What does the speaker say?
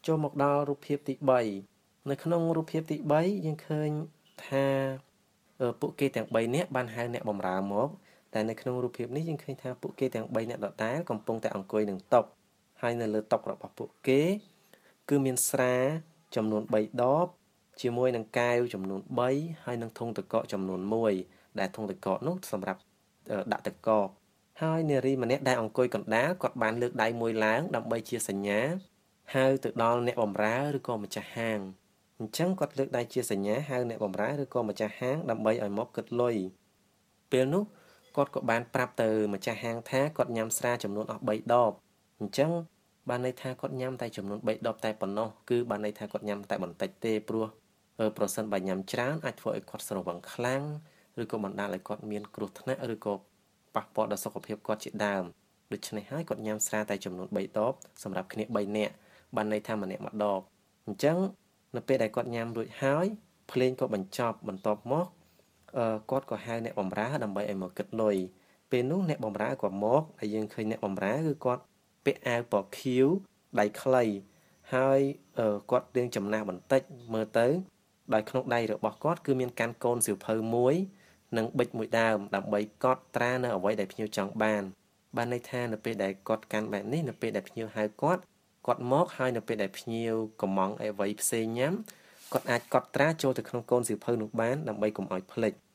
ចូលមកដល់រូបភាពទី3នៅក្នុងរូបភាពទី3យើងឃើញថាពួកគេទាំង3នាក់បានហៅអ្នកបម្រើមកតែនៅក្នុងរូបភាពនេះយើងឃើញថាពួកគេទាំង3នាក់ដដែលកំពុងតែអង្គុយនឹងតុហើយនៅលើតុរបស់ពួកគេគឺមានស្រាចំនួន3ដបជាមួយនឹងកែវចំនួន3ហើយនឹងធុងទឹកកកចំនួន1ដែលធុងទឹកកកនោះសម្រាប់ដាក់ទឹកកកហើយនារីម្នាក់ដែលអង្គុយកណ្ដាលគាត់បានលើកដៃមួយឡើងដើម្បីជាសញ្ញាហៅទៅដល់អ្នកបម្រើឬក៏ម្ចាស់ហាងអញ្ចឹងគាត់លើកដៃជាសញ្ញាហៅអ្នកបម្រើឬក៏ម្ចាស់ហាងដើម្បីឲ្យមកគិតលុយពេលនោះគាត់ក៏បានប្រាប់ទៅម្ចាស់ហាងថាគាត់ញ៉ាំស្រាចំនួនអស់3ដបអញ្ចឹងបានន័យថាគាត់ញ៉ាំតែចំនួន3ដបតែប៉ុណ្ណោះគឺបានន័យថាគាត់ញ៉ាំតែបន្តិចទេព្រោះប្រសិនបើញ៉ាំច្រើនអាចធ្វើឲ្យគាត់ស្រវឹងខ្លាំងឬក៏បណ្ដាលឲ្យគាត់មានគ្រោះថ្នាក់ឬក៏ប៉ះពាល់ដល់សុខភាពគាត់ជាដើមដូច្នេះហើយគាត់ញ៉ាំស្រាតែចំនួន3ដបសម្រាប់គ្នា3នាក់បានន័យថាម្នាក់មួយដបអញ្ចឹងនៅពេលដែលគាត់ញ៉ាំរួចហើយភ្លេងក៏បញ្ចប់បន្ទាប់មកគាត់ក៏ហៅអ្នកបម្រើដើម្បីឲ្យមកគិតលុយពេលនោះអ្នកបម្រើក៏មកហើយយើងឃើញអ្នកបម្រើគឺគាត់ពាក់អាវពណ៌ខៀវដៃខ្លីហើយគាត់រៀងចំណាស់បន្តិចមើលទៅដោយក្នុងដៃរបស់គាត់គឺមានកាន់កូនសៀវភៅមួយនិងប៊ិចមួយដើមដើម្បីកត់ត្រានៅអ្វីដែលភ្ញៀវចង់បានន័យថានៅពេលដែលគាត់កាន់បែបនេះនៅពេលដែលភ្ញៀវហៅគាត់មកហើយនៅពេលដែលភ្ញៀវកំងអ្វីផ្សេងញ៉ាំគាត់អាចកត់ត្រាចូលទៅក្នុងកូនសៀវភៅនោះបានដើម្បីកុំឲ្យភ្លេច